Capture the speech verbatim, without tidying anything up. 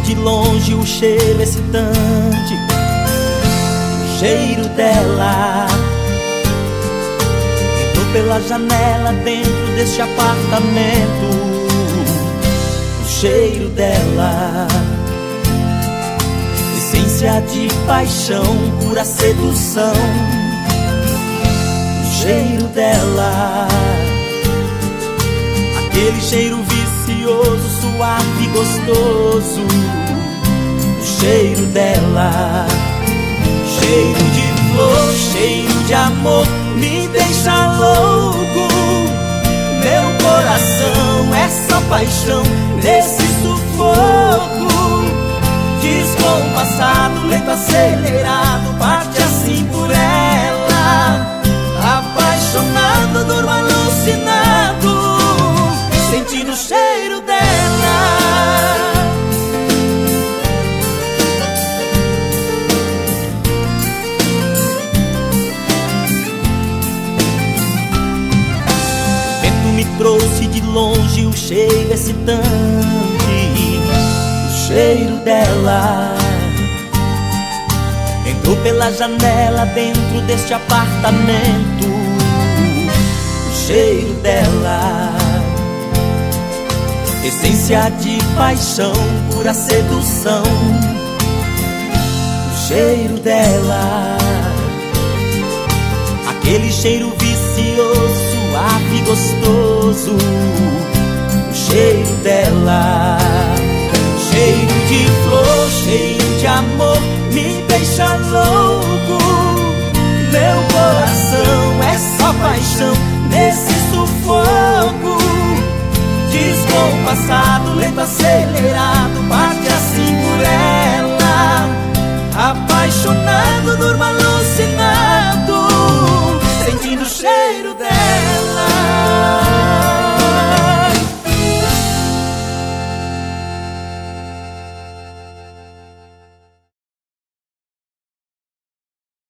de longe o cheiro excitante, o cheiro dela. Entrou pela janela dentro deste apartamento, o cheiro dela. Essência de paixão, pura sedução, o cheiro dela. Aquele cheiro vicioso, suave e gostoso, o cheiro dela. Cheiro de flor, cheiro de amor, me deixa louco. Meu coração é só paixão nesse sufoco. Descompassado, lento, acelerado, parte assim por ela. Apaixonado, durmo alucinado, sentindo o cheiro dela. O vento me trouxe de longe o cheiro excitante, o cheiro dela. Entrou pela janela dentro deste apartamento, o cheiro dela. Essência de paixão, pura sedução, o cheiro dela. Aquele cheiro vicioso, suave e gostoso, o cheiro dela. Cheiro de flor, cheiro de amor, me deixa louco. Meu coração é só paixão nesse sufoco. Descompassado, lento, acelerado, parte assim por ela. Apaixonado, durmo alucinado, sentindo o cheiro dela.